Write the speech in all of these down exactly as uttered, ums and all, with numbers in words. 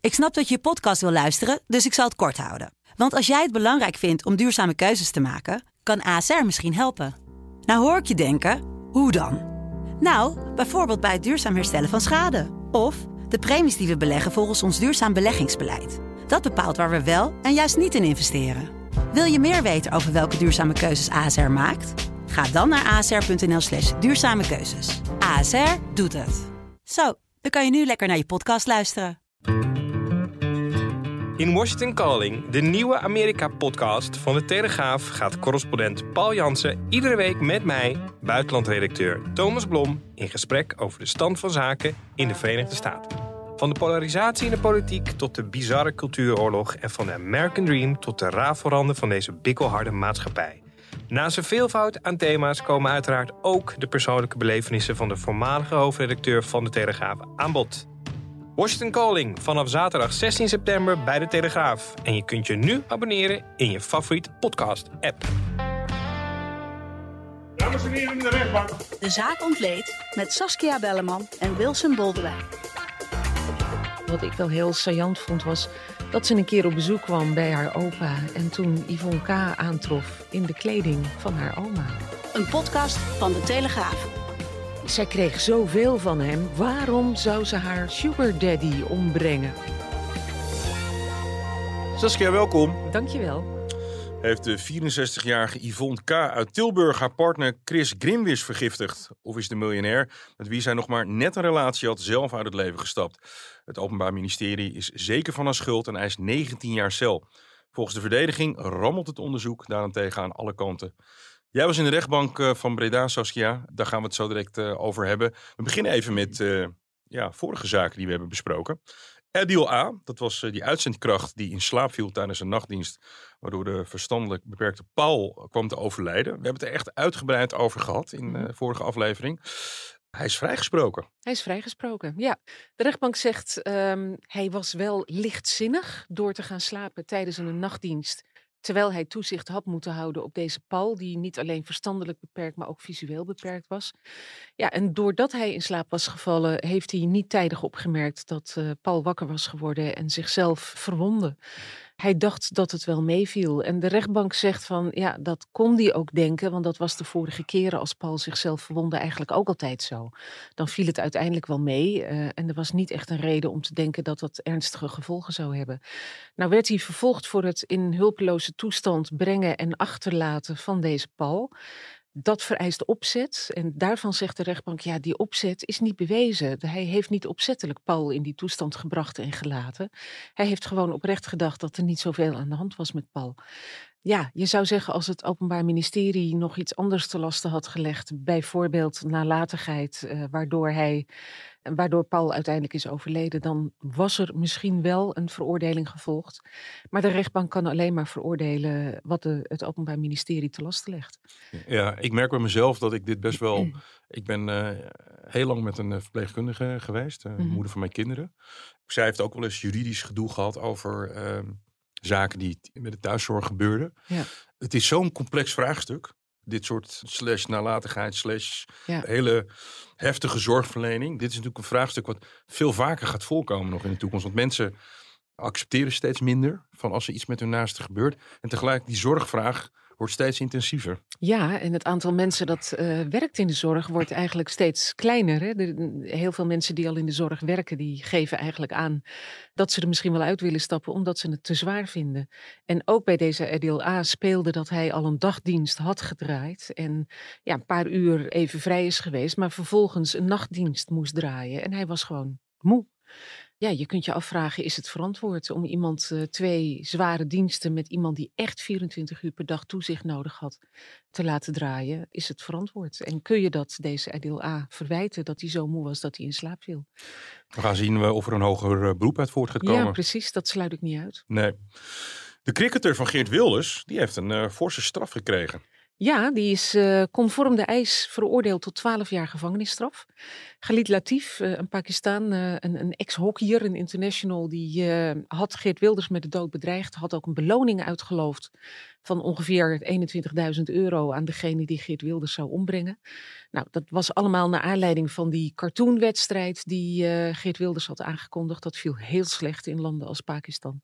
Ik snap dat je je podcast wil luisteren, dus ik zal het kort houden. Want als jij het belangrijk vindt om duurzame keuzes te maken, kan A S R misschien helpen. Nou hoor ik je denken, hoe dan? Nou, bijvoorbeeld bij het duurzaam herstellen van schade. Of de premies die we beleggen volgens ons duurzaam beleggingsbeleid. Dat bepaalt waar we wel en juist niet in investeren. Wil je meer weten over welke duurzame keuzes A S R maakt? Ga dan naar asr.nl slash duurzame keuzes. A S R doet het. Zo, dan kan je nu lekker naar je podcast luisteren. In Washington Calling, de nieuwe Amerika-podcast van de Telegraaf, gaat correspondent Paul Jansen iedere week met mij, buitenlandredacteur Thomas Blom, in gesprek over de stand van zaken in de Verenigde Staten. Van de polarisatie in de politiek tot de bizarre cultuuroorlog en van de American Dream tot de rafelranden van deze bikkelharde maatschappij. Naast een veelvoud aan thema's komen uiteraard ook de persoonlijke belevenissen van de voormalige hoofdredacteur van de Telegraaf aan bod. Washington Calling vanaf zaterdag zestien september bij de Telegraaf. En je kunt je nu abonneren in je favoriete podcast-app. Dames en heren in de rechtbank. De zaak ontleed met Saskia Belleman en Wilson Boldewijn. Wat ik wel heel saillant vond was dat ze een keer op bezoek kwam bij haar opa en toen Yvonne K. aantrof in de kleding van haar oma. Een podcast van de Telegraaf. Zij kreeg zoveel van hem. Waarom zou ze haar sugar daddy ombrengen? Saskia, welkom. Dankjewel. Heeft de vierenzestigjarige Yvonne K. uit Tilburg haar partner Chris Grimwis vergiftigd? Of is de miljonair, met wie zij nog maar net een relatie had, zelf uit het leven gestapt? Het Openbaar Ministerie is zeker van haar schuld en eist negentien jaar cel. Volgens de verdediging rammelt het onderzoek daarentegen aan alle kanten. Jij was in de rechtbank van Breda, Saskia. Daar gaan we het zo direct uh, over hebben. We beginnen even met uh, ja, vorige zaken die we hebben besproken. Adil A., dat was uh, die uitzendkracht die in slaap viel tijdens een nachtdienst, waardoor de verstandelijk beperkte Paul kwam te overlijden. We hebben het er echt uitgebreid over gehad in de uh, vorige aflevering. Hij is vrijgesproken. Hij is vrijgesproken, ja. De rechtbank zegt um, hij was wel lichtzinnig door te gaan slapen tijdens een nachtdienst, terwijl hij toezicht had moeten houden op deze Paul, die niet alleen verstandelijk beperkt, maar ook visueel beperkt was. Ja, en doordat hij in slaap was gevallen, heeft hij niet tijdig opgemerkt dat uh, Paul wakker was geworden en zichzelf verwondde. Hij dacht dat het wel meeviel. En de rechtbank zegt van, ja, dat kon hij ook denken, want dat was de vorige keren als Paul zichzelf verwondde eigenlijk ook altijd zo. Dan viel het uiteindelijk wel mee uh, en er was niet echt een reden om te denken dat dat ernstige gevolgen zou hebben. Nou werd hij vervolgd voor het in hulpeloze toestand brengen en achterlaten van deze Paul. Dat vereist opzet en daarvan zegt de rechtbank, ja, die opzet is niet bewezen. Hij heeft niet opzettelijk Paul in die toestand gebracht en gelaten. Hij heeft gewoon oprecht gedacht dat er niet zoveel aan de hand was met Paul. Ja, je zou zeggen als het Openbaar Ministerie nog iets anders te lasten had gelegd, bijvoorbeeld nalatigheid, uh, waardoor hij, waardoor Paul uiteindelijk is overleden, dan was er misschien wel een veroordeling gevolgd. Maar de rechtbank kan alleen maar veroordelen wat de, het Openbaar Ministerie te lasten legt. Ja, ik merk bij mezelf dat ik dit best wel... Ik ben uh, heel lang met een verpleegkundige geweest, uh, mm-hmm. moeder van mijn kinderen. Zij heeft ook wel eens juridisch gedoe gehad over Uh, zaken die met de thuiszorg gebeurden. Ja. Het is zo'n complex vraagstuk. Dit soort slash nalatigheid, slash ja. hele heftige zorgverlening. Dit is natuurlijk een vraagstuk wat veel vaker gaat voorkomen nog in de toekomst. Want mensen accepteren steeds minder van als er iets met hun naaste gebeurt. En tegelijk die zorgvraag wordt steeds intensiever. Ja, en het aantal mensen dat uh, werkt in de zorg wordt eigenlijk steeds kleiner. Hè? De, heel veel mensen die al in de zorg werken, die geven eigenlijk aan dat ze er misschien wel uit willen stappen, omdat ze het te zwaar vinden. En ook bij deze Adil A. speelde dat hij al een dagdienst had gedraaid en ja, een paar uur even vrij is geweest, maar vervolgens een nachtdienst moest draaien. En hij was gewoon moe. Ja, je kunt je afvragen, is het verantwoord om iemand uh, twee zware diensten met iemand die echt vierentwintig uur per dag toezicht nodig had te laten draaien? Is het verantwoord? En kun je dat deze Adil A. verwijten dat hij zo moe was dat hij in slaap viel? We gaan zien of er een hoger beroep uit voort gaat komen. Ja, precies. Dat sluit ik niet uit. Nee. De cricketer van Geert Wilders, die heeft een uh, forse straf gekregen. Ja, die is uh, conform de eis veroordeeld tot twaalf jaar gevangenisstraf. Khalid Latif, uh, een Pakistan, uh, een, een ex-hockeyer, een international, die uh, had Geert Wilders met de dood bedreigd. Had ook een beloning uitgeloofd van ongeveer eenentwintigduizend euro aan degene die Geert Wilders zou ombrengen. Nou, dat was allemaal naar aanleiding van die cartoonwedstrijd die uh, Geert Wilders had aangekondigd. Dat viel heel slecht in landen als Pakistan.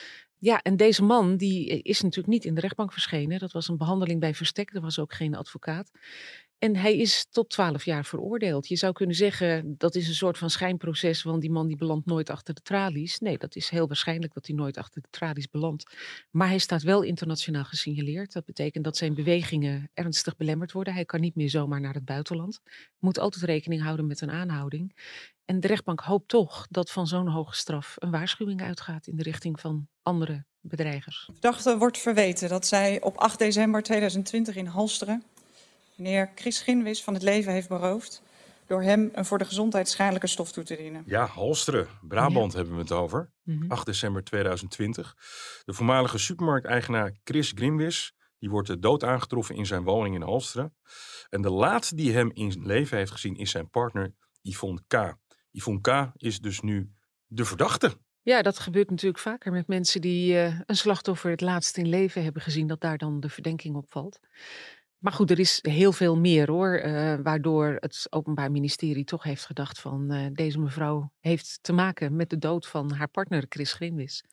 Ja, en deze man die is natuurlijk niet in de rechtbank verschenen. Dat was een behandeling bij verstek, er was ook geen advocaat. En hij is tot twaalf jaar veroordeeld. Je zou kunnen zeggen, dat is een soort van schijnproces, want die man die belandt nooit achter de tralies. Nee, dat is heel waarschijnlijk dat hij nooit achter de tralies belandt. Maar hij staat wel internationaal gesignaleerd. Dat betekent dat zijn bewegingen ernstig belemmerd worden. Hij kan niet meer zomaar naar het buitenland. Moet altijd rekening houden met een aanhouding. En de rechtbank hoopt toch dat van zo'n hoge straf een waarschuwing uitgaat in de richting van andere bedreigers. De verdachte wordt verweten dat zij op acht december tweeduizend twintig in Halsteren meneer Chris Grinwis van het leven heeft beroofd door hem een voor de gezondheid schadelijke stof toe te dienen. Ja, Halsteren, Brabant Ja. hebben we het over. Mm-hmm. acht december tweeduizend twintig. De voormalige supermarkteigenaar Chris Grinwis, die wordt dood aangetroffen in zijn woning in Halsteren. En de laatste die hem in zijn leven heeft gezien is zijn partner Yvonne K. Yvonne K. is dus nu de verdachte. Ja, dat gebeurt natuurlijk vaker met mensen die uh, een slachtoffer het laatst in leven hebben gezien, dat daar dan de verdenking op valt. Maar goed, er is heel veel meer hoor, uh, waardoor het Openbaar Ministerie toch heeft gedacht van uh, deze mevrouw heeft te maken met de dood van haar partner Chris Grinwis.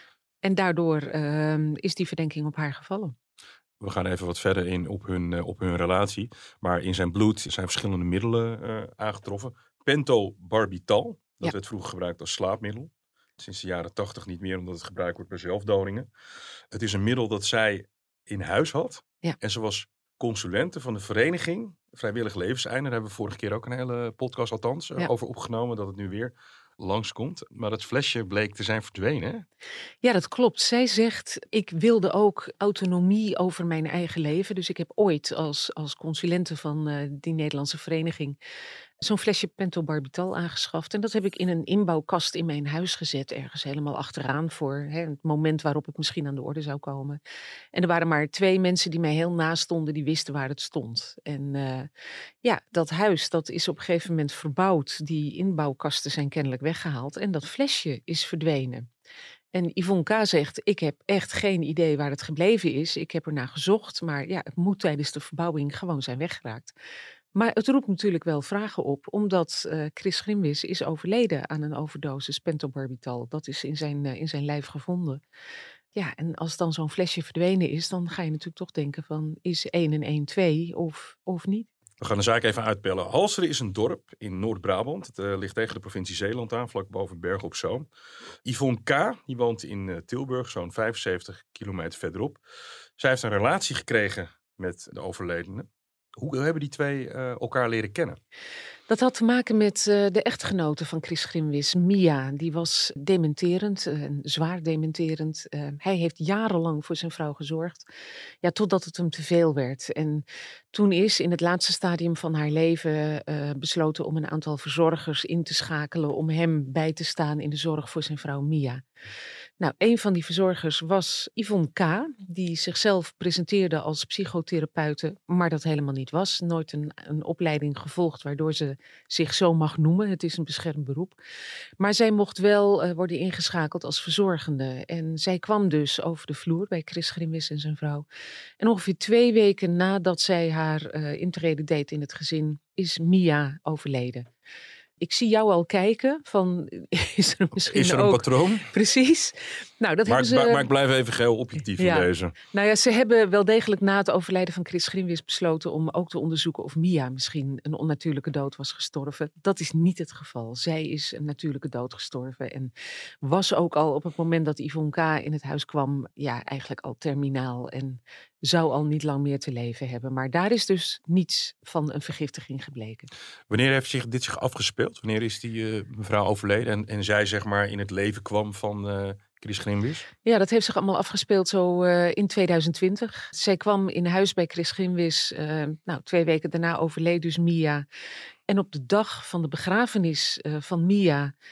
En daardoor uh, is die verdenking op haar gevallen. We gaan even wat verder in op hun, uh, op hun relatie. Maar in zijn bloed zijn verschillende middelen uh, aangetroffen. Pentobarbital, dat Ja. werd vroeger gebruikt als slaapmiddel. Sinds de jaren tachtig niet meer, omdat het gebruikt wordt bij zelfdodingen. Het is een middel dat zij in huis had. Ja. En ze was consulente van de vereniging Vrijwillig Levenseinde. Daar hebben we vorige keer ook een hele podcast althans uh, Ja. over opgenomen. Dat het nu weer langskomt. Maar dat flesje bleek te zijn verdwenen. Hè? Ja, dat klopt. Zij zegt, ik wilde ook autonomie over mijn eigen leven. Dus ik heb ooit als, als consulente van uh, die Nederlandse vereniging zo'n flesje pentobarbital aangeschaft. En dat heb ik in een inbouwkast in mijn huis gezet. Ergens helemaal achteraan voor hè, het moment waarop het misschien aan de orde zou komen. En er waren maar twee mensen die mij heel naast stonden. Die wisten waar het stond. En uh, ja, dat huis dat is op een gegeven moment verbouwd. Die inbouwkasten zijn kennelijk weggehaald. En dat flesje is verdwenen. En Yvonne K. zegt, ik heb echt geen idee waar het gebleven is. Ik heb ernaar gezocht, maar ja, het moet tijdens de verbouwing gewoon zijn weggeraakt. Maar het roept natuurlijk wel vragen op, omdat uh, Chris Grinwis is overleden aan een overdosis pentobarbital. Dat is in zijn, uh, in zijn lijf gevonden. Ja, en als dan zo'n flesje verdwenen is, dan ga je natuurlijk toch denken van, is één en één twee of, of niet? We gaan de zaak even uitpellen. Halsteren is een dorp in Noord-Brabant. Het uh, ligt tegen de provincie Zeeland aan, vlak boven Bergen op Zoom. Yvonne K. die woont in uh, Tilburg, zo'n vijfenzeventig kilometer verderop. Zij heeft een relatie gekregen met de overledene. Hoe hebben die twee uh, elkaar leren kennen? Dat had te maken met uh, de echtgenote van Chris Grinwis, Mia. Die was dementerend, uh, zwaar dementerend. Uh, hij heeft jarenlang voor zijn vrouw gezorgd, ja, totdat het hem te veel werd. En toen is in het laatste stadium van haar leven uh, besloten om een aantal verzorgers in te schakelen om hem bij te staan in de zorg voor zijn vrouw Mia. Nou, een van die verzorgers was Yvonne K., die zichzelf presenteerde als psychotherapeute, maar dat helemaal niet was. Nooit een, een opleiding gevolgd waardoor ze zich zo mag noemen. Het is een beschermd beroep. Maar zij mocht wel uh, worden ingeschakeld als verzorgende. En zij kwam dus over de vloer bij Chris Grinwis en zijn vrouw. En ongeveer twee weken nadat zij haar uh, intrede deed in het gezin, is Mia overleden. Ik zie jou al kijken van, is er misschien Is er een ook... patroon? Precies. Nou, dat Maar, hebben ze... maar, maar ik blijf even geheel objectief Ja. in deze. Nou ja, ze hebben wel degelijk na het overlijden van Chris Grinwis besloten om ook te onderzoeken of Mia misschien een onnatuurlijke dood was gestorven. Dat is niet het geval. Zij is een natuurlijke dood gestorven en was ook al op het moment dat Yvonne K. in het huis kwam, ja, eigenlijk al terminaal en zou al niet lang meer te leven hebben. Maar daar is dus niets van een vergiftiging gebleken. Wanneer heeft zich, dit zich afgespeeld? Wanneer is die uh, mevrouw overleden en, en zij zeg maar in het leven kwam van uh, Chris Grinwis? Ja, dat heeft zich allemaal afgespeeld zo uh, in tweeduizend twintig. Zij kwam in huis bij Chris Grinwis. Uh, nou, twee weken daarna overleed dus Mia. En op de dag van de begrafenis uh, van Mia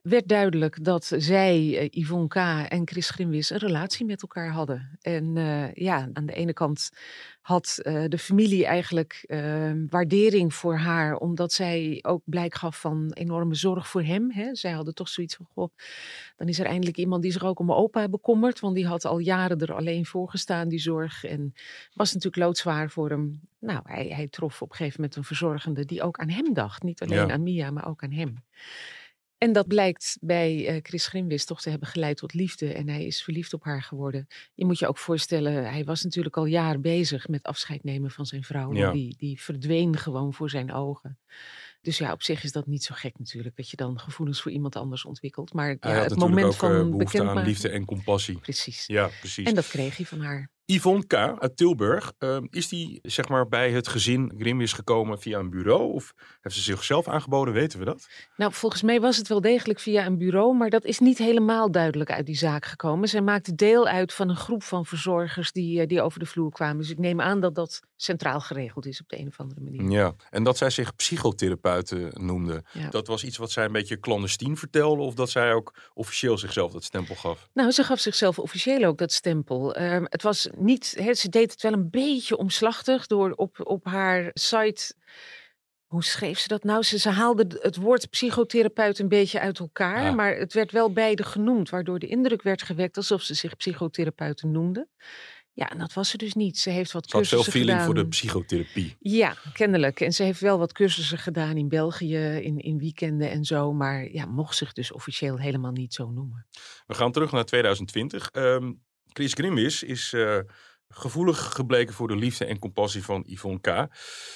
werd duidelijk dat zij, uh, Yvonne K. en Chris Grimwis een relatie met elkaar hadden. En uh, ja, aan de ene kant had uh, de familie eigenlijk uh, waardering voor haar, omdat zij ook blijk gaf van enorme zorg voor hem. Hè. Zij hadden toch zoiets van, goh, dan is er eindelijk iemand die zich ook om mijn opa bekommert, want die had al jaren er alleen voor gestaan, die zorg. En was natuurlijk loodzwaar voor hem. Nou, hij, hij trof op een gegeven moment een verzorgende die ook aan hem dacht. Niet alleen Ja. aan Mia, maar ook aan hem. En dat blijkt bij uh, Chris Grimwis toch te hebben geleid tot liefde. En hij is verliefd op haar geworden. Je moet je ook voorstellen, hij was natuurlijk al jaren bezig met afscheid nemen van zijn vrouw. Ja. Die, die verdween gewoon voor zijn ogen. Dus ja, op zich is dat niet zo gek natuurlijk, dat je dan gevoelens voor iemand anders ontwikkelt. Maar Hij ja, had het natuurlijk moment ook van uh, behoefte bekendmaken. aan liefde en compassie. Precies. Ja, precies. En dat kreeg hij van haar. Yvonne K. uit Tilburg, uh, is die zeg maar bij het gezin Grimwis gekomen via een bureau? Of heeft ze zichzelf aangeboden? Weten we dat? Nou, volgens mij was het wel degelijk via een bureau, maar dat is niet helemaal duidelijk uit die zaak gekomen. Zij maakte deel uit van een groep van verzorgers die, uh, die over de vloer kwamen. Dus ik neem aan dat dat centraal geregeld is op de een of andere manier. Ja, en dat zij zich psychotherapeuten noemde. Ja. Dat was iets wat zij een beetje clandestien vertelde, of dat zij ook officieel zichzelf dat stempel gaf? Nou, ze gaf zichzelf officieel ook dat stempel. Uh, het was niet, he, ze deed het wel een beetje omslachtig door op, op haar site. Hoe schreef ze dat nou? Ze, ze haalde het woord psychotherapeut een beetje uit elkaar, Ah. maar het werd wel beide genoemd, waardoor de indruk werd gewekt alsof ze zich psychotherapeuten noemde. Ja, en dat was ze dus niet. Ze heeft wat Ze had veel cursussen feeling gedaan. voor de psychotherapie. Ja, kennelijk. En ze heeft wel wat cursussen gedaan in België, in, in weekenden en zo, maar ja, mocht zich dus officieel helemaal niet zo noemen. We gaan terug naar twintig twintig. Um, Chris Grimwis is uh, gevoelig gebleken voor de liefde en compassie van Yvonne K.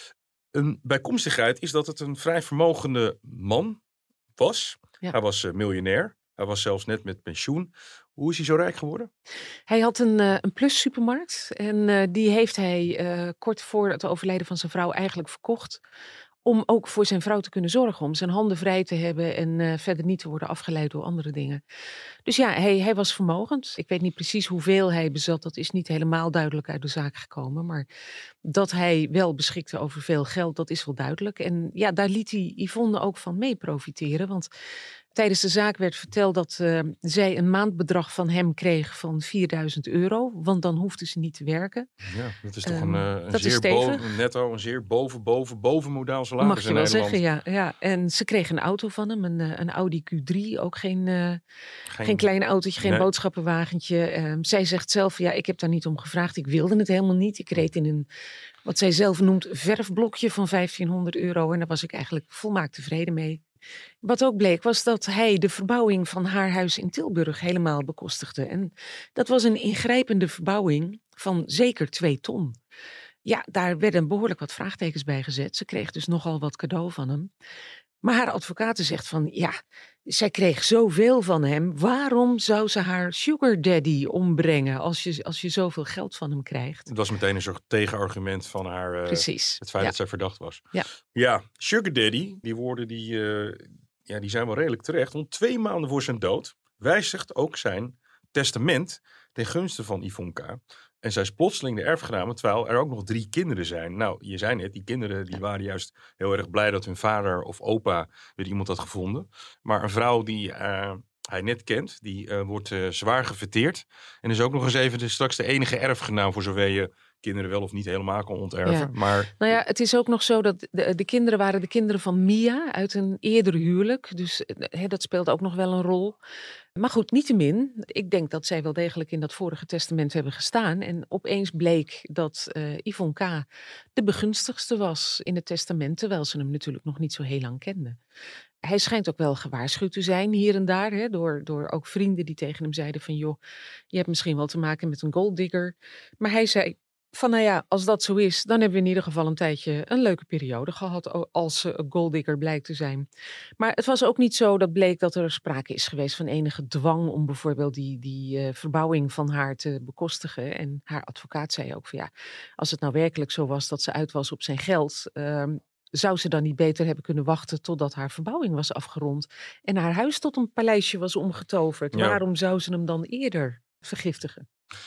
Een bijkomstigheid is dat het een vrij vermogende man was. Ja. Hij was uh, miljonair. Hij was zelfs net met pensioen. Hoe is hij zo rijk geworden? Hij had een, uh, een Plus supermarkt en uh, die heeft hij uh, kort voor het overlijden van zijn vrouw eigenlijk verkocht. Om ook voor zijn vrouw te kunnen zorgen, om zijn handen vrij te hebben en uh, verder niet te worden afgeleid door andere dingen. Dus ja, hij, hij was vermogend. Ik weet niet precies hoeveel hij bezat, dat is niet helemaal duidelijk uit de zaak gekomen. Maar dat hij wel beschikte over veel geld, dat is wel duidelijk. En ja, daar liet hij Yvonne ook van mee profiteren, want tijdens de zaak werd verteld dat uh, zij een maandbedrag van hem kreeg van vierduizend euro. Want dan hoefde ze niet te werken. Ja, dat is toch Um, een, uh, een dat is zeer boven, stevig. netto, een zeer boven, boven, boven modaal salaris Mag je in wel Nederland. zeggen, ja, ja. En ze kreeg een auto van hem, een, uh, een Audi Q drie. Ook geen, uh, geen, geen klein autootje, geen nee. boodschappenwagentje. Um, zij zegt zelf, ja, ik heb daar niet om gevraagd. Ik wilde het helemaal niet. Ik reed in een, wat zij zelf noemt, verfblokje van vijftienhonderd euro. En daar was ik eigenlijk volmaakt tevreden mee. Wat ook bleek was dat hij de verbouwing van haar huis in Tilburg helemaal bekostigde. En dat was een ingrijpende verbouwing van zeker twee ton. Ja, daar werden behoorlijk wat vraagtekens bij gezet. Ze kreeg dus nogal wat cadeau van hem. Maar haar advocaat zegt van, ja, zij kreeg zoveel van hem. Waarom zou ze haar sugar daddy ombrengen als je, als je zoveel geld van hem krijgt? Het was meteen een soort tegenargument van haar. Uh, Precies. Het feit ja. dat zij verdacht was. Ja. Ja, sugar daddy, die woorden die, uh, ja, die zijn wel redelijk terecht. Want twee maanden voor zijn dood wijzigt ook zijn testament ten gunste van Yvonne K. En zij is plotseling de erfgename, terwijl er ook nog drie kinderen zijn. Nou, je zei net, die kinderen die waren juist heel erg blij dat hun vader of opa weer iemand had gevonden. Maar een vrouw die uh, hij net kent, die uh, wordt uh, zwaar gefeteerd. En is ook nog eens even de, straks de enige erfgenaam, voor zover je kinderen wel of niet helemaal kon onterven. Ja. Maar Nou ja, het is ook nog zo dat de, de kinderen waren de kinderen van Mia uit een eerder huwelijk. Dus he, dat speelt ook nog wel een rol. Maar goed, niettemin, ik denk dat zij wel degelijk in dat vorige testament hebben gestaan. En opeens bleek dat uh, Yvonne K. de begunstigste was in het testament, terwijl ze hem natuurlijk nog niet zo heel lang kenden. Hij schijnt ook wel gewaarschuwd te zijn hier en daar, hè, door, door ook vrienden die tegen hem zeiden van, joh, je hebt misschien wel te maken met een golddigger. Maar hij zei van, nou ja, als dat zo is, dan hebben we in ieder geval een tijdje een leuke periode gehad als uh, golddigger blijkt te zijn. Maar het was ook niet zo dat bleek dat er sprake is geweest van enige dwang om bijvoorbeeld die, die uh, verbouwing van haar te bekostigen. En haar advocaat zei ook van, ja, als het nou werkelijk zo was dat ze uit was op zijn geld, Uh, zou ze dan niet beter hebben kunnen wachten totdat haar verbouwing was afgerond en haar huis tot een paleisje was omgetoverd? Ja. Waarom zou ze hem dan eerder vergiftigen?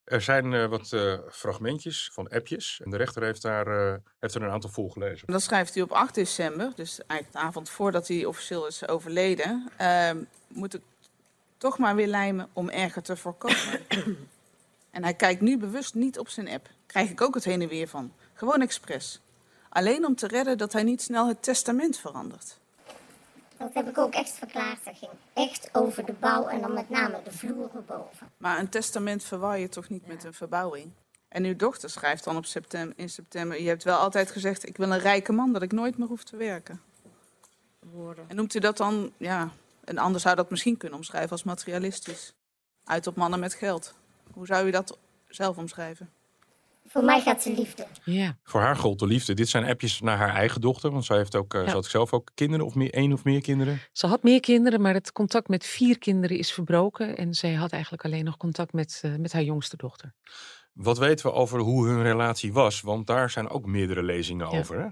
Er zijn uh, wat uh, fragmentjes van appjes. En de rechter heeft, daar, uh, heeft er een aantal voorgelezen. Dat schrijft hij op acht december, dus eigenlijk de avond voordat hij officieel is overleden. Uh, moet ik toch maar weer lijmen om erger te voorkomen. En hij kijkt nu bewust niet op zijn app. Krijg ik ook het heen en weer van. Gewoon expres. Alleen om te redden dat hij niet snel het testament verandert. Dat heb ik ook echt verklaard. Dat ging echt over de bouw en dan met name de vloeren boven. Maar een testament verwar je toch niet ja. met een verbouwing? En uw dochter schrijft dan op september, in september... je hebt wel altijd gezegd, ik wil een rijke man, dat ik nooit meer hoef te werken. Woorden. En noemt u dat dan, ja... een ander zou dat misschien kunnen omschrijven als materialistisch. Uit op mannen met geld. Hoe zou u dat zelf omschrijven? Voor mij gaat ze liefde. Ja. Voor haar gold de liefde. Dit zijn appjes naar haar eigen dochter. Want zij heeft ook, uh, ja. ze had zelf ook kinderen of meer, één of meer kinderen. Ze had meer kinderen, maar het contact met vier kinderen is verbroken. En zij had eigenlijk alleen nog contact met, uh, met haar jongste dochter. Wat weten we over hoe hun relatie was? Want daar zijn ook meerdere lezingen ja. over, hè?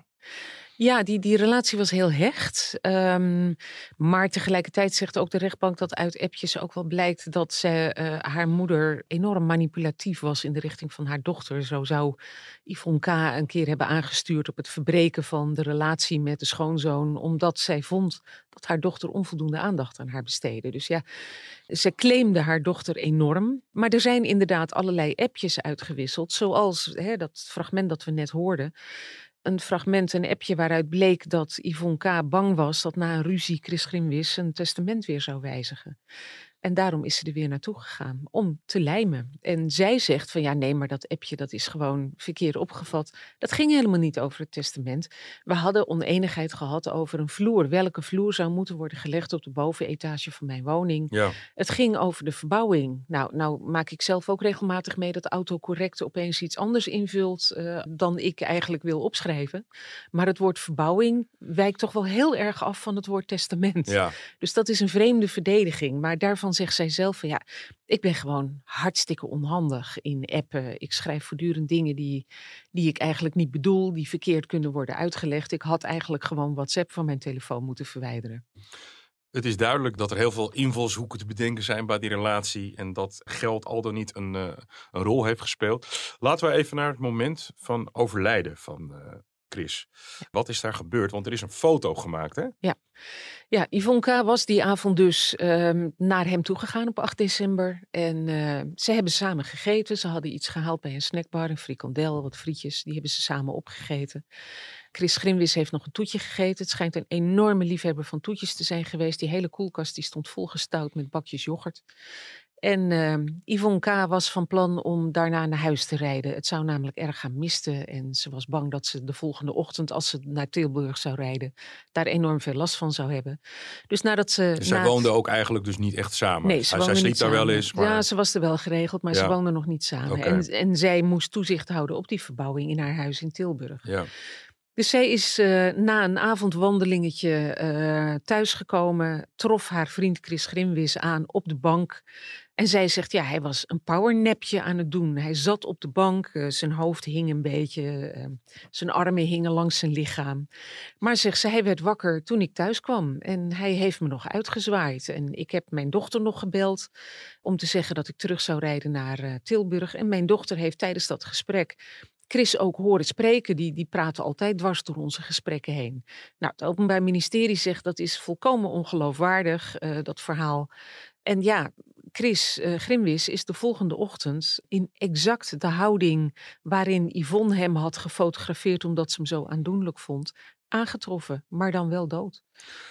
Ja, die, die relatie was heel hecht. Um, maar tegelijkertijd zegt ook de rechtbank dat uit appjes ook wel blijkt dat ze, uh, haar moeder enorm manipulatief was in de richting van haar dochter. Zo zou Yvonne K. een keer hebben aangestuurd op het verbreken van de relatie met de schoonzoon, omdat zij vond dat haar dochter onvoldoende aandacht aan haar besteedde. Dus ja, ze claimde haar dochter enorm. Maar er zijn inderdaad allerlei appjes uitgewisseld, zoals hè, dat fragment dat we net hoorden. Een fragment, een appje waaruit bleek dat Yvonne K. bang was dat na een ruzie Chris Grimwis zijn testament weer zou wijzigen. En daarom is ze er weer naartoe gegaan om te lijmen. En zij zegt van ja, nee, maar dat appje dat is gewoon verkeerd opgevat. Dat ging helemaal niet over het testament. We hadden oneenigheid gehad over een vloer. Welke vloer zou moeten worden gelegd op de bovenetage van mijn woning. Ja. Het ging over de verbouwing. Nou, nou maak ik zelf ook regelmatig mee dat autocorrect opeens iets anders invult uh, dan ik eigenlijk wil opschrijven. Maar het woord verbouwing wijkt toch wel heel erg af van het woord testament. Ja. Dus dat is een vreemde verdediging. Maar daarvan zegt zij zelf van ja, ik ben gewoon hartstikke onhandig in appen. Ik schrijf voortdurend dingen die, die ik eigenlijk niet bedoel, die verkeerd kunnen worden uitgelegd. Ik had eigenlijk gewoon WhatsApp van mijn telefoon moeten verwijderen. Het is duidelijk dat er heel veel invalshoeken te bedenken zijn bij die relatie en dat geld al dan niet een, uh, een rol heeft gespeeld. Laten we even naar het moment van overlijden van uh, Chris. Ja. Wat is daar gebeurd? Want er is een foto gemaakt, hè? Ja. Ja, Yvonne K. was die avond dus uh, naar hem toegegaan op acht december. En uh, ze hebben samen gegeten. Ze hadden iets gehaald bij een snackbar, een frikandel, wat frietjes. Die hebben ze samen opgegeten. Chris Grimwis heeft nog een toetje gegeten. Het schijnt een enorme liefhebber van toetjes te zijn geweest. Die hele koelkast die stond volgestouwd met bakjes yoghurt. En uh, Yvonne K. was van plan om daarna naar huis te rijden. Het zou namelijk erg gaan misten. En ze was bang dat ze de volgende ochtend, als ze naar Tilburg zou rijden, daar enorm veel last van zou hebben. Dus nadat ze... Dus zij na woonde het... ook eigenlijk dus niet echt samen? Nee, ze Hij, zij sliep daar wel eens. Maar... Ja, ze was er wel geregeld, maar ja. ze woonden nog niet samen. Okay. En, en zij moest toezicht houden op die verbouwing in haar huis in Tilburg. Ja. Dus zij is uh, na een avondwandelingetje uh, thuisgekomen, trof haar vriend Chris Grimwis aan op de bank. En zij zegt, ja, hij was een powernapje aan het doen. Hij zat op de bank, uh, zijn hoofd hing een beetje, uh, zijn armen hingen langs zijn lichaam. Maar zegt ze, hij werd wakker toen ik thuis kwam. En hij heeft me nog uitgezwaaid. En ik heb mijn dochter nog gebeld om te zeggen dat ik terug zou rijden naar uh, Tilburg. En mijn dochter heeft tijdens dat gesprek Chris ook horen spreken, die, die praten altijd dwars door onze gesprekken heen. Nou, het Openbaar Ministerie zegt dat is volkomen ongeloofwaardig, uh, dat verhaal. En ja, Chris uh, Grimwis is de volgende ochtend in exact de houding waarin Yvonne hem had gefotografeerd omdat ze hem zo aandoenlijk vond, aangetroffen, maar dan wel dood.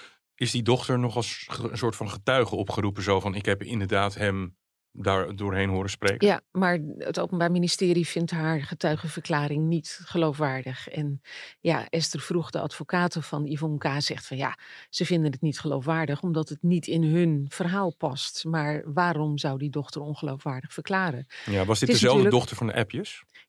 Is die dochter nog als een soort van getuige opgeroepen, zo van ik heb inderdaad hem daar doorheen horen spreken? Ja, maar het Openbaar Ministerie vindt haar getuigenverklaring niet geloofwaardig. En ja, Esther Vroeg, de advocate van Yvonne K., zegt van ja, ze vinden het niet geloofwaardig omdat het niet in hun verhaal past. Maar waarom zou die dochter ongeloofwaardig verklaren? Ja, was dit Het is dezelfde natuurlijk... dochter van de appjes? Ja.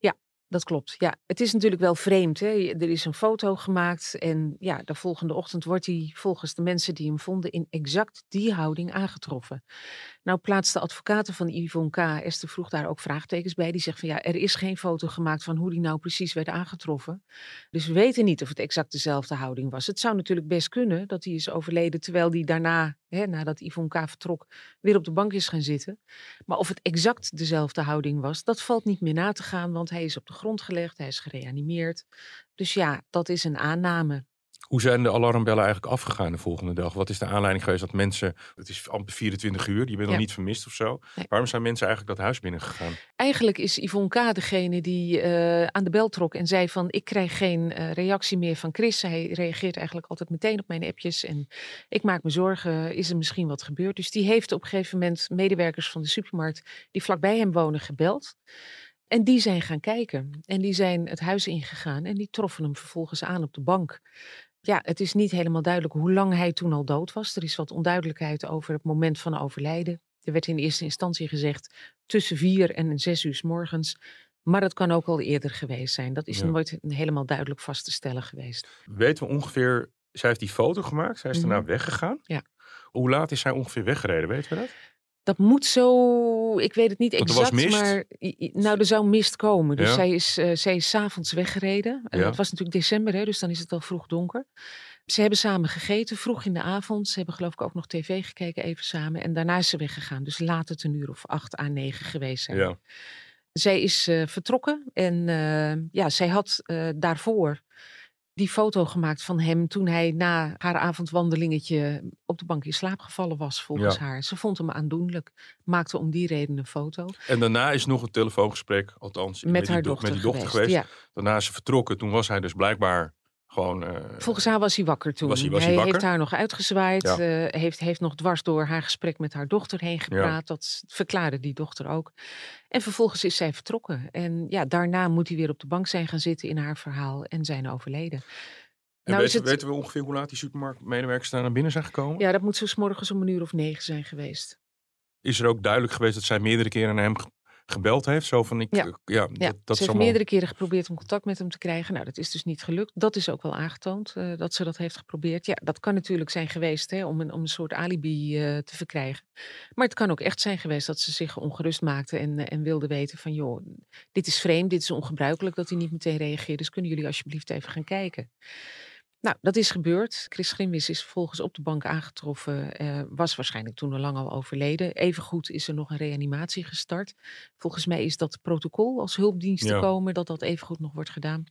dat klopt. Ja, het is natuurlijk wel vreemd. Hè? Er is een foto gemaakt en ja, de volgende ochtend wordt hij volgens de mensen die hem vonden in exact die houding aangetroffen. Nou plaatst de advocaten van Yvonne K., Esther vroeg daar ook vraagtekens bij. Die zegt van ja, er is geen foto gemaakt van hoe die nou precies werd aangetroffen. Dus we weten niet of het exact dezelfde houding was. Het zou natuurlijk best kunnen dat hij is overleden terwijl hij daarna, hè, nadat Yvonne K. vertrok, weer op de bank is gaan zitten. Maar of het exact dezelfde houding was, dat valt niet meer na te gaan, want hij is op de grond gelegd, hij is gereanimeerd. Dus ja, dat is een aanname. Hoe zijn de alarmbellen eigenlijk afgegaan de volgende dag? Wat is de aanleiding geweest dat mensen, het is amper vierentwintig uur, je bent Ja. nog niet vermist of zo. Nee. Waarom zijn mensen eigenlijk dat huis binnengegaan? Eigenlijk is Yvonne K. degene die uh, aan de bel trok en zei van ik krijg geen uh, reactie meer van Chris. Hij reageert eigenlijk altijd meteen op mijn appjes en ik maak me zorgen, is er misschien wat gebeurd? Dus die heeft op een gegeven moment medewerkers van de supermarkt die vlakbij hem wonen gebeld. En die zijn gaan kijken en die zijn het huis ingegaan en die troffen hem vervolgens aan op de bank. Ja, het is niet helemaal duidelijk hoe lang hij toen al dood was. Er is wat onduidelijkheid over het moment van overlijden. Er werd in eerste instantie gezegd tussen vier en zes uur 's morgens. Maar het kan ook al eerder geweest zijn. Dat is Ja. nooit helemaal duidelijk vast te stellen geweest. Weten we ongeveer, zij heeft die foto gemaakt, zij is Mhm. daarna weggegaan. Ja. Hoe laat is zij ongeveer weggereden, weten we dat? Dat moet zo, ik weet het niet Want er was exact, mist? maar i- i- nou, er zou mist komen. Dus Ja. zij is, uh, zij is 's avonds weggereden. Uh, Ja. Het was natuurlijk december, hè, dus dan is het al vroeg donker. Ze hebben samen gegeten, vroeg in de avond. Ze hebben geloof ik ook nog tv gekeken even samen. En daarna is ze weggegaan. Dus laat het een uur of acht à negen geweest zijn. Ja. Zij is uh, vertrokken en uh, ja, zij had uh, daarvoor die foto gemaakt van hem toen hij na haar avondwandelingetje op de bank in slaap gevallen was volgens Ja. haar. Ze vond hem aandoenlijk, maakte om die reden een foto. En daarna is nog een telefoongesprek, althans Met die haar do- dochter met die dochter geweest, geweest. ja. Daarna is ze vertrokken, toen was hij dus blijkbaar gewoon... uh, Volgens haar was hij wakker toen. Was hij- was hij wakker? heeft haar nog uitgezwaaid, Ja. uh, heeft, heeft nog dwars door haar gesprek met haar dochter heen gepraat. Dat verklaarde die dochter ook. En vervolgens is zij vertrokken. En ja, daarna moet hij weer op de bank zijn gaan zitten in haar verhaal en zijn overleden. En Nou, weten, is het- weten we ongeveer hoe laat die supermarktmedewerkers daar naar binnen zijn gekomen? Ja, dat moet zo 's morgens om een uur of negen zijn geweest. Is er ook duidelijk geweest dat zij meerdere keren naar hem ge- gebeld heeft? Zo van, ik, Ja. ja, ja, Ja, dat, dat ze is heeft allemaal... meerdere keren geprobeerd om contact met hem te krijgen. Nou, dat is dus niet gelukt. Dat is ook wel aangetoond, uh, dat ze dat heeft geprobeerd. Ja, dat kan natuurlijk zijn geweest hè, om, een, om een soort alibi uh, te verkrijgen. Maar het kan ook echt zijn geweest dat ze zich ongerust maakte en, uh, en wilde weten van... joh, dit is vreemd, dit is ongebruikelijk dat hij niet meteen reageert. Dus kunnen jullie alsjeblieft even gaan kijken? Nou, dat is gebeurd. Chris Grimwis is vervolgens op de bank aangetroffen. Uh, was waarschijnlijk toen al lang al overleden. Evengoed is er nog een reanimatie gestart. Volgens mij is dat protocol als hulpdienst te Ja. komen, dat dat evengoed nog wordt gedaan.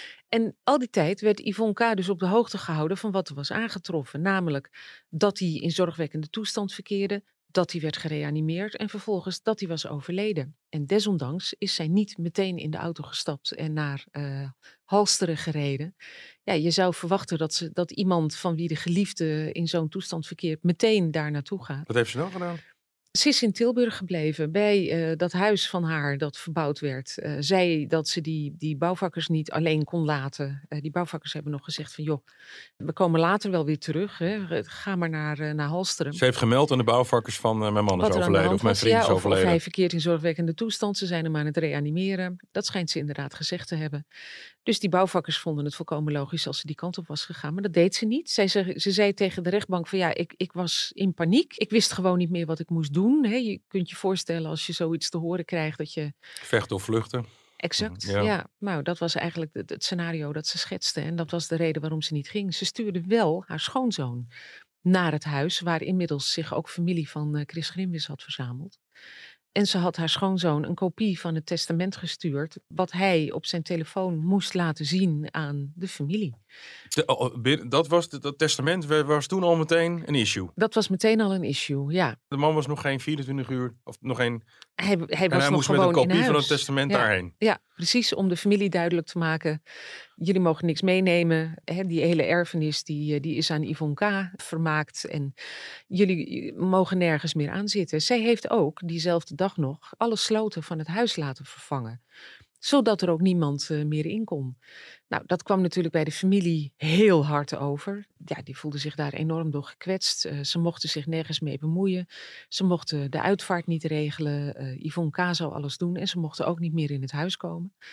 En al die tijd werd Yvonne K. dus op de hoogte gehouden van wat er was aangetroffen. Namelijk dat hij in zorgwekkende toestand verkeerde, dat hij werd gereanimeerd en vervolgens dat hij was overleden. En desondanks is zij niet meteen in de auto gestapt en naar uh, Halsteren gereden. Ja, je zou verwachten dat, ze, dat iemand van wie de geliefde in zo'n toestand verkeert meteen daar naartoe gaat. Wat heeft ze dan gedaan? Ze is in Tilburg gebleven bij uh, dat huis van haar dat verbouwd werd. Uh, zei dat ze die, die bouwvakkers niet alleen kon laten. Uh, die bouwvakkers hebben nog gezegd van joh, we komen later wel weer terug. Hè. Ga maar naar, uh, naar Halsteren. Ze heeft gemeld aan de bouwvakkers van uh, mijn man is Wat er aan de overleden hand of mijn was, vriend ja, is of, overleden. Of hij verkeert in zorgwekkende toestand. Ze zijn hem aan het reanimeren. Dat schijnt ze inderdaad gezegd te hebben. Dus die bouwvakkers vonden het volkomen logisch als ze die kant op was gegaan. Maar dat deed ze niet. Zij, ze, ze zei tegen de rechtbank van ja, ik, ik was in paniek. Ik wist gewoon niet meer wat ik moest doen. Hè. Je kunt je voorstellen als je zoiets te horen krijgt dat je... Vechten of vluchten. Exact, Ja. ja. Nou, dat was eigenlijk het, het scenario dat ze schetste. En dat was de reden waarom ze niet ging. Ze stuurde wel haar schoonzoon naar het huis, waar inmiddels zich ook familie van uh, Chris Grimwis had verzameld. En ze had haar schoonzoon een kopie van het testament gestuurd, wat hij op zijn telefoon moest laten zien aan de familie. De, oh, binnen- dat, was, dat testament was toen al meteen een issue. Dat was meteen al een issue, ja. De man was nog geen vierentwintig uur, of nog geen... Hij, hij En was hij nog moest met gewoon een in kopie van huis. het testament Ja. daarheen. Ja, precies, om de familie duidelijk te maken, jullie mogen niks meenemen. Hè, die hele erfenis die, die is aan Yvonne K. vermaakt en jullie mogen nergens meer aan zitten. Zij heeft ook diezelfde dag nog alle sloten van het huis laten vervangen, zodat er ook niemand uh, meer in kon. Nou, dat kwam natuurlijk bij de familie heel hard over. Ja, die voelden zich daar enorm door gekwetst. Uh, ze mochten zich nergens mee bemoeien. Ze mochten de uitvaart niet regelen. Uh, Yvonne K. zou alles doen en ze mochten ook niet meer in het huis komen.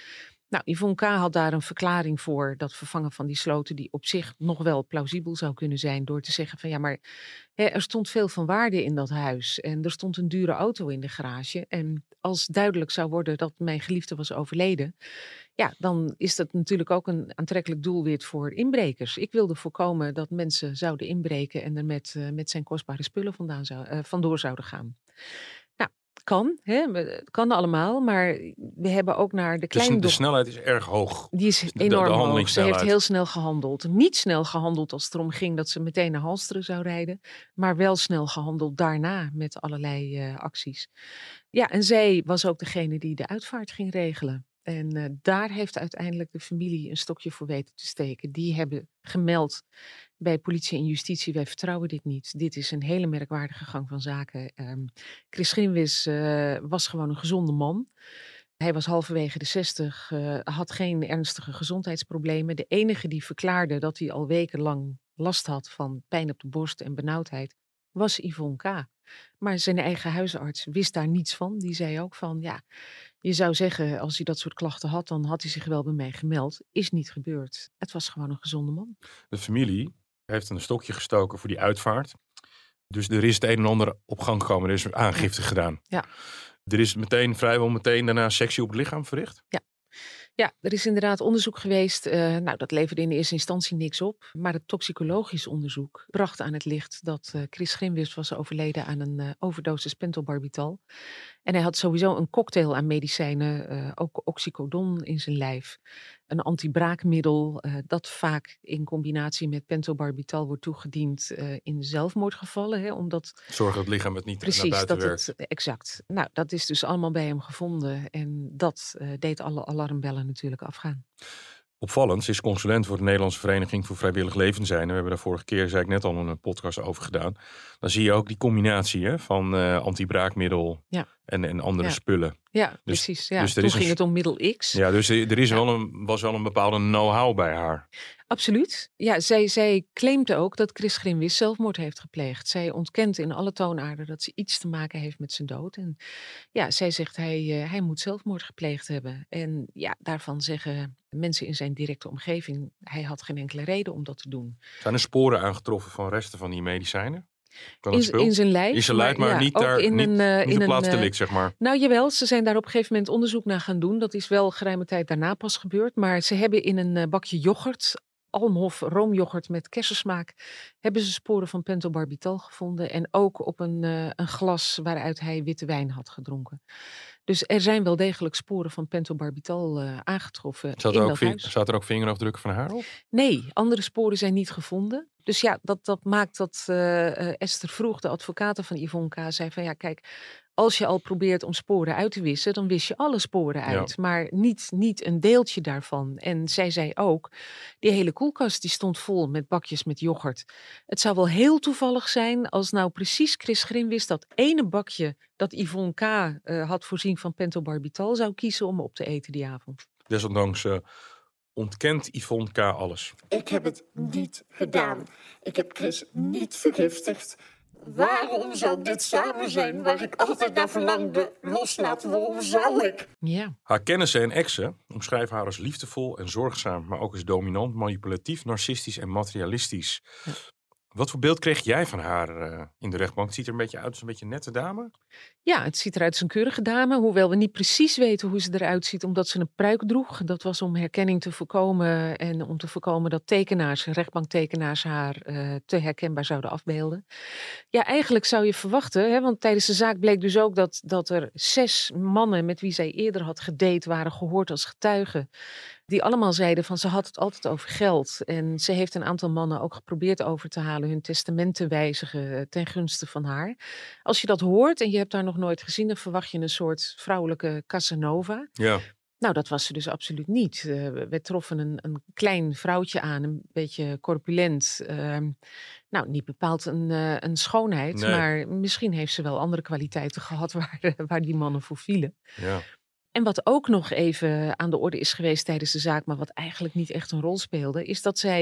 Nou, Yvonne K. had daar een verklaring voor, dat vervangen van die sloten, die op zich nog wel plausibel zou kunnen zijn, door te zeggen van ja, maar hè, er stond veel van waarde in dat huis en er stond een dure auto in de garage. En als duidelijk zou worden dat mijn geliefde was overleden, ja, dan is dat natuurlijk ook een aantrekkelijk doelwit voor inbrekers. Ik wilde voorkomen dat mensen zouden inbreken en er met, uh, met zijn kostbare spullen vandaan zou, uh, vandoor zouden gaan. Nou, kan, hè? Het kan allemaal, maar we hebben ook naar de De, kleine de dochter. snelheid is erg hoog. Die is De- de enorm hoog. Ze handelingssnelheid. heeft heel snel gehandeld. Niet snel gehandeld als het erom ging dat ze meteen naar Halsteren zou rijden, maar wel snel gehandeld daarna met allerlei uh, acties. Ja, en zij was ook degene die de uitvaart ging regelen. En uh, daar heeft uiteindelijk de familie een stokje voor weten te steken. Die hebben gemeld bij politie en justitie: wij vertrouwen dit niet. Dit is een hele merkwaardige gang van zaken. Um, Chris Grinwis uh, was gewoon een gezonde man. Hij was halverwege de zestig, uh, had geen ernstige gezondheidsproblemen. De enige die verklaarde dat hij al wekenlang last had van pijn op de borst en benauwdheid was Yvonne K. Maar zijn eigen huisarts wist daar niets van. Die zei ook van, ja, je zou zeggen, als hij dat soort klachten had, dan had hij zich wel bij mij gemeld. Is niet gebeurd. Het was gewoon een gezonde man. De familie heeft een stokje gestoken voor die uitvaart. Dus er is het een en ander op gang gekomen. Er is aangifte gedaan. Ja. Er is meteen, vrijwel meteen daarna sectie op het lichaam verricht. Ja. Ja, er is inderdaad onderzoek geweest. Uh, nou, dat leverde in de eerste instantie niks op. Maar het toxicologisch onderzoek bracht aan het licht dat uh, Chris Grinwis was overleden aan een uh, overdosis pentobarbital. En hij had sowieso een cocktail aan medicijnen, uh, ook oxycodon in zijn lijf. Een antibraakmiddel uh, dat vaak in combinatie met pentobarbital wordt toegediend uh, in zelfmoordgevallen. Hè, omdat Zorg dat het lichaam het niet Precies, naar buiten dat werkt. het, exact. Nou, dat is dus allemaal bij hem gevonden. En dat uh, deed alle alarmbellen natuurlijk afgaan. Opvallend, ze is consulent voor de Nederlandse Vereniging voor Vrijwillig Levenzijnen. We hebben daar vorige keer, zei ik net al, een podcast over gedaan. Dan zie je ook die combinatie hè, van uh, antibraakmiddel ja. en, en andere ja. spullen. Ja, dus, precies. Ja. Dus Toen is ging een, het om middel X. Ja, dus er is ja. wel een, was wel een bepaalde know-how bij haar. Absoluut. Ja, zij, zij claimde ook dat Chris Grinwis zelfmoord heeft gepleegd. Zij ontkent in alle toonaarden dat ze iets te maken heeft met zijn dood. En ja, zij zegt hij, uh, hij moet zelfmoord gepleegd hebben. En ja, daarvan zeggen mensen in zijn directe omgeving, hij had geen enkele reden om dat te doen. Zijn er sporen aangetroffen van resten van die medicijnen? In, in zijn lijf. In zijn lijf, maar, maar ja, niet daar, in niet, een, uh, niet in op een plaats uh, delict, zeg maar. Nou jawel, ze zijn daar op een gegeven moment onderzoek naar gaan doen. Dat is wel geruime tijd daarna pas gebeurd. Maar ze hebben in een uh, bakje yoghurt, Almhof roomyoghurt met kersensmaak, hebben ze sporen van pentobarbital gevonden. En ook op een, uh, een glas waaruit hij witte wijn had gedronken. Dus er zijn wel degelijk sporen van pentobarbital uh, aangetroffen Zat in er, dat ook ving, huis. zat er ook vingerafdrukken van haar op? Nee, andere sporen zijn niet gevonden. Dus ja, dat, dat maakt dat uh, uh, Esther Vroeg, de advocate van Yvonne K., zei van ja, kijk, als je al probeert om sporen uit te wissen, dan wis je alle sporen uit. Ja. Maar niet, niet een deeltje daarvan. En zij zei ook, die hele koelkast die stond vol met bakjes met yoghurt. Het zou wel heel toevallig zijn als nou precies Chris Grinwis dat ene bakje dat Yvonne K. Uh, had voorzien van pentobarbital zou kiezen om op te eten die avond. Desondanks uh, ontkent Yvonne K. alles. Ik heb het niet gedaan. Ik heb Chris niet vergiftigd. Waarom zou dit samen zijn waar ik altijd naar verlangde loslaten? Waarom zou ik? Ja. Haar kennissen en exen omschrijven haar als liefdevol en zorgzaam, maar ook als dominant, manipulatief, narcistisch en materialistisch. Ja. Wat voor beeld kreeg jij van haar uh, in de rechtbank? Het ziet er een beetje uit als een beetje een nette dame. Ja, het ziet eruit als een keurige dame. Hoewel we niet precies weten hoe ze eruit ziet, omdat ze een pruik droeg. Dat was om herkenning te voorkomen en om te voorkomen dat tekenaars, rechtbanktekenaars haar uh, te herkenbaar zouden afbeelden. Ja, eigenlijk zou je verwachten, hè, want tijdens de zaak bleek dus ook dat, dat er zes mannen met wie zij eerder had gedate waren gehoord als getuigen. Die allemaal zeiden van ze had het altijd over geld. En ze heeft een aantal mannen ook geprobeerd over te halen hun testament te wijzigen ten gunste van haar. Als je dat hoort en je hebt haar nog nooit gezien, dan verwacht je een soort vrouwelijke Casanova. Ja. Nou, dat was ze dus absoluut niet. Uh, we troffen een, een klein vrouwtje aan, een beetje corpulent. Uh, nou, niet bepaald een, uh, een schoonheid, nee. Maar misschien heeft ze wel andere kwaliteiten gehad waar, uh, waar die mannen voor vielen. Ja. En wat ook nog even aan de orde is geweest tijdens de zaak, maar wat eigenlijk niet echt een rol speelde, is dat zij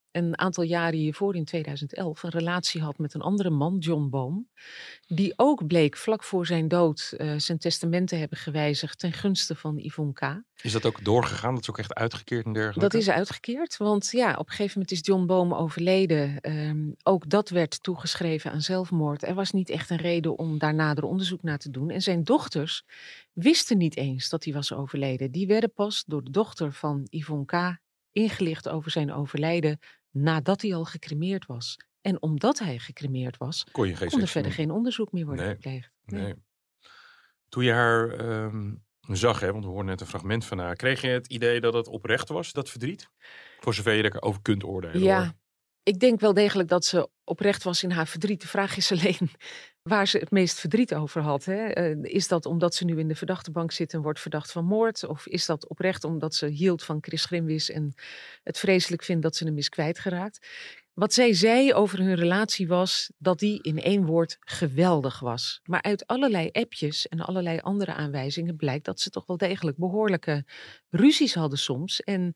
een aantal jaren hiervoor in tweeduizend elf een relatie had met een andere man, John Boom. Die ook bleek vlak voor zijn dood uh, zijn testament te hebben gewijzigd ten gunste van Yvonne K. Is dat ook doorgegaan? Dat is ook echt uitgekeerd en dergelijke? Dat is uitgekeerd, want ja, op een gegeven moment is John Boom overleden. Um, ook dat werd toegeschreven aan zelfmoord. Er was niet echt een reden om daar nader onderzoek naar te doen. En zijn dochters wisten niet eens dat hij was overleden. Die werden pas door de dochter van Yvonne K. ingelicht over zijn overlijden nadat hij al gecremeerd was. En omdat hij gecremeerd was, kon, je geen kon er verder geen onderzoek meer worden nee, gepleegd. Nee. Nee. Toen je haar um, zag, hè, want we hoorden net een fragment van haar, kreeg je het idee dat het oprecht was, dat verdriet? Voor zover je erover kunt oordelen. Ja, hoor. Ik denk wel degelijk dat ze oprecht was in haar verdriet. De vraag is alleen waar ze het meest verdriet over had. Hè? Uh, is dat omdat ze nu in de verdachtebank zit en wordt verdacht van moord? Of is dat oprecht omdat ze hield van Chris Grimwis en het vreselijk vindt dat ze hem is kwijtgeraakt? Wat zij zei over hun relatie was dat die in één woord geweldig was. Maar uit allerlei appjes en allerlei andere aanwijzingen blijkt dat ze toch wel degelijk behoorlijke ruzies hadden soms. En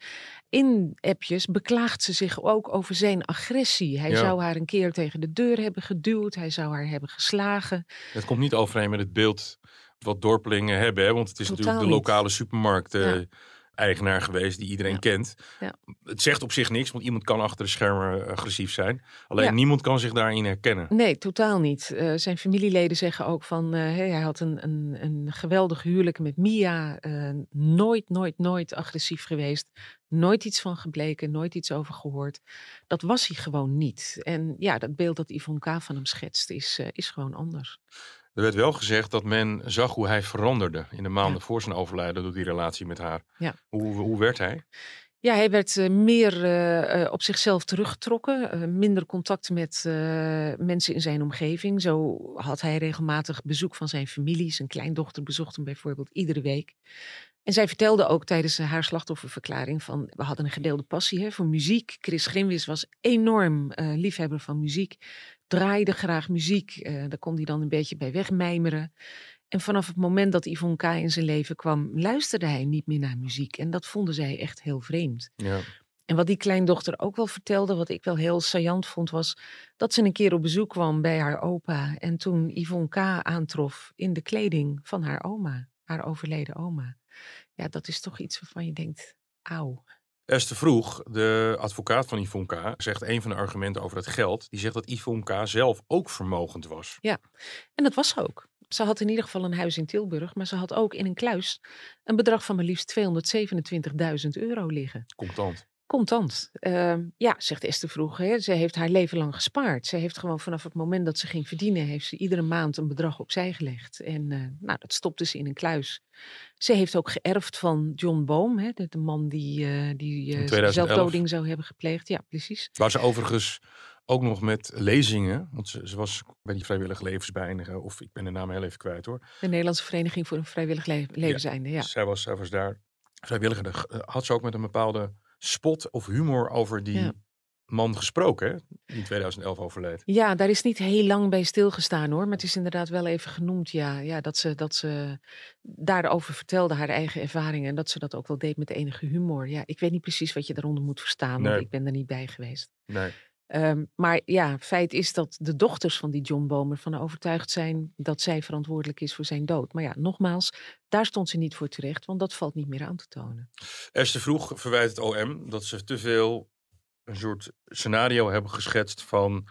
in appjes beklaagt ze zich ook over zijn agressie. Hij Ja. zou haar een keer tegen de deur hebben geduwd. Hij zou haar hebben geslagen. Het komt niet overeen met het beeld wat dorpelingen hebben. Hè? Want het is Totaal natuurlijk de niet. lokale supermarkt uh, Ja. eigenaar geweest die iedereen Ja. kent. Ja. Het zegt op zich niks, want iemand kan achter de schermen agressief zijn. Alleen Ja. niemand kan zich daarin herkennen. Nee, totaal niet. Uh, zijn familieleden zeggen ook van, uh, hey, hij had een, een, een geweldig huwelijk met Mia. Uh, nooit, nooit, nooit agressief geweest. Nooit iets van gebleken, nooit iets over gehoord. Dat was hij gewoon niet. En ja, dat beeld dat Yvonne K. van hem schetst is, uh, is gewoon anders. Er werd wel gezegd dat men zag hoe hij veranderde in de maanden Ja. voor zijn overlijden door die relatie met haar. Ja. Hoe, hoe werd hij? Ja, hij werd uh, meer uh, uh, op zichzelf teruggetrokken. Uh, minder contact met uh, mensen in zijn omgeving. Zo had hij regelmatig bezoek van zijn familie. Zijn kleindochter bezocht hem bijvoorbeeld iedere week. En zij vertelde ook tijdens haar slachtofferverklaring van, we hadden een gedeelde passie hè, voor muziek. Chris Grimwis was enorm uh, liefhebber van muziek. Draaide graag muziek. Uh, daar kon hij dan een beetje bij wegmijmeren. En vanaf het moment dat Yvonne K. in zijn leven kwam, luisterde hij niet meer naar muziek. En dat vonden zij echt heel vreemd. Ja. En wat die kleindochter ook wel vertelde, wat ik wel heel saillant vond, was dat ze een keer op bezoek kwam bij haar opa. En toen Yvonne K. aantrof in de kleding van haar oma, haar overleden oma. Ja, dat is toch iets waarvan je denkt, auw. Esther Vroeg, de advocaat van Yvonne K., zegt een van de argumenten over het geld. Die zegt dat Yvonne K. zelf ook vermogend was. Ja, en dat was ze ook. Ze had in ieder geval een huis in Tilburg, maar ze had ook in een kluis een bedrag van maar liefst tweehonderdzevenentwintigduizend euro liggen. Contant. Contant. Uh, ja, zegt Esther Vroeg. Hè. Ze heeft haar leven lang gespaard. Ze heeft gewoon vanaf het moment dat ze ging verdienen, heeft ze iedere maand een bedrag opzij gelegd. En uh, nou, dat stopte ze in een kluis. Ze heeft ook geërfd van John Boom, hè, de, de man die, uh, die uh, zelfdoding zou hebben gepleegd. Ja, precies. Waar ze overigens ook nog met lezingen, want ze, ze was bij die vrijwillige levensbeëindigen, of ik ben de naam heel even kwijt hoor. De Nederlandse Vereniging voor een Vrijwillig le- Levenseinde, ja. ja. Zij, was, zij was daar vrijwilliger. Uh, had ze ook met een bepaalde spot of humor over die ja. man gesproken, hè? Die in tweeduizend elf overleed. Ja, daar is niet heel lang bij stilgestaan hoor. Maar het is inderdaad wel even genoemd, ja. ja dat, ze, dat ze daarover vertelde, haar eigen ervaringen. En dat ze dat ook wel deed met enige humor. Ja, ik weet niet precies wat je daaronder moet verstaan. Nee. Want ik ben er niet bij geweest. Nee. Um, maar ja, feit is dat de dochters van die John Boom ervan overtuigd zijn dat zij verantwoordelijk is voor zijn dood. Maar ja, nogmaals, daar stond ze niet voor terecht, want dat valt niet meer aan te tonen. Esther Vroeg verwijt het O M dat ze te veel een soort scenario hebben geschetst van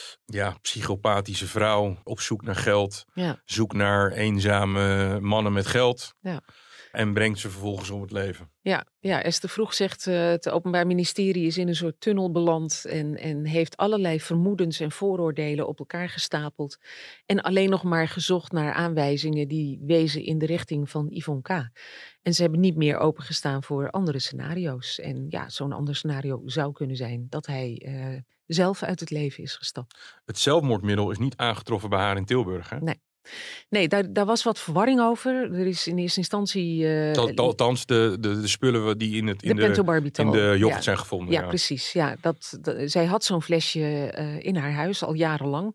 ja, psychopathische vrouw op zoek naar geld, ja. zoek naar eenzame mannen met geld. Ja. En brengt ze vervolgens om het leven. Ja, ja Esther Vroeg zegt uh, het Openbaar Ministerie is in een soort tunnel beland en, en heeft allerlei vermoedens en vooroordelen op elkaar gestapeld. En alleen nog maar gezocht naar aanwijzingen die wezen in de richting van Yvonne K. En ze hebben niet meer opengestaan voor andere scenario's. En ja, zo'n ander scenario zou kunnen zijn dat hij uh, zelf uit het leven is gestapt. Het zelfmoordmiddel is niet aangetroffen bij haar in Tilburg, hè? Nee. Nee, daar, daar was wat verwarring over. Er is in eerste instantie... Uh, Althans, de, de, de spullen die in, het, in, de, de, in de yoghurt ja. zijn gevonden. Ja, ja. precies. Ja, dat, dat, zij had zo'n flesje uh, in haar huis al jarenlang.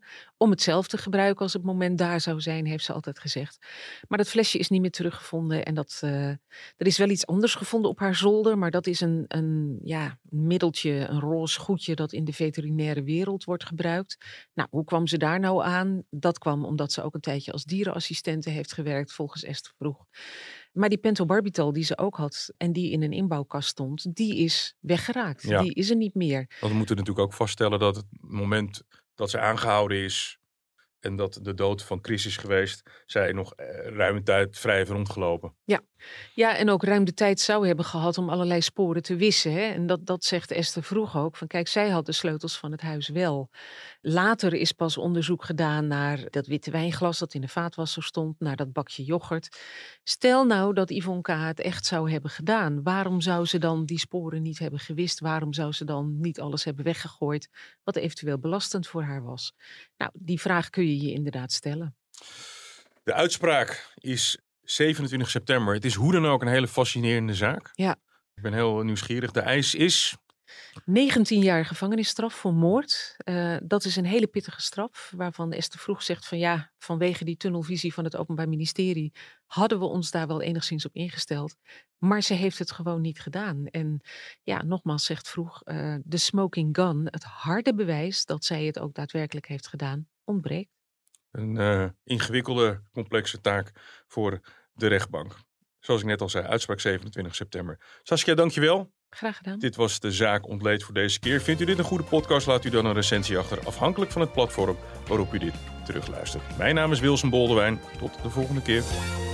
om het zelf te gebruiken als het moment daar zou zijn, heeft ze altijd gezegd. Maar dat flesje is niet meer teruggevonden. En dat, uh, er is wel iets anders gevonden op haar zolder. Maar dat is een, een ja, middeltje, een roze goedje dat in de veterinaire wereld wordt gebruikt. Nou, hoe kwam ze daar nou aan? Dat kwam omdat ze ook een tijdje als dierenassistente heeft gewerkt, volgens Esther Vroeg. Maar die pentobarbital die ze ook had en die in een inbouwkast stond, die is weggeraakt. Ja. Die is er niet meer. Want we moeten natuurlijk ook vaststellen dat het moment dat ze aangehouden is en dat de dood van Chris is geweest, zij nog eh, ruime tijd vrij heeft rondgelopen. Ja. ja, en ook ruim de tijd zou hebben gehad om allerlei sporen te wissen. Hè? En dat, dat zegt Esther Vroeg ook. Van kijk, zij had de sleutels van het huis wel. Later is pas onderzoek gedaan naar dat witte wijnglas dat in de vaatwasser stond, naar dat bakje yoghurt. Stel nou dat Yvonne K. het echt zou hebben gedaan. Waarom zou ze dan die sporen niet hebben gewist? Waarom zou ze dan niet alles hebben weggegooid wat eventueel belastend voor haar was? Nou, die vraag kun je je inderdaad stellen. De uitspraak is zevenentwintig september. Het is hoe dan ook een hele fascinerende zaak. Ja. Ik ben heel nieuwsgierig. De eis is negentien jaar gevangenisstraf voor moord. Uh, dat is een hele pittige straf, waarvan Esther Vroeg zegt van ja, vanwege die tunnelvisie van het Openbaar Ministerie hadden we ons daar wel enigszins op ingesteld. Maar ze heeft het gewoon niet gedaan. En ja, nogmaals zegt Vroeg, uh, de smoking gun, het harde bewijs dat zij het ook daadwerkelijk heeft gedaan, ontbreekt. Een uh, ingewikkelde, complexe taak voor de rechtbank. Zoals ik net al zei, uitspraak zevenentwintig september. Saskia, dankjewel. Graag gedaan. Dit was de Zaak Ontleed voor deze keer. Vindt u dit een goede podcast? Laat u dan een recensie achter, afhankelijk van het platform waarop u dit terugluistert. Mijn naam is Wilson Boldewijn. Tot de volgende keer.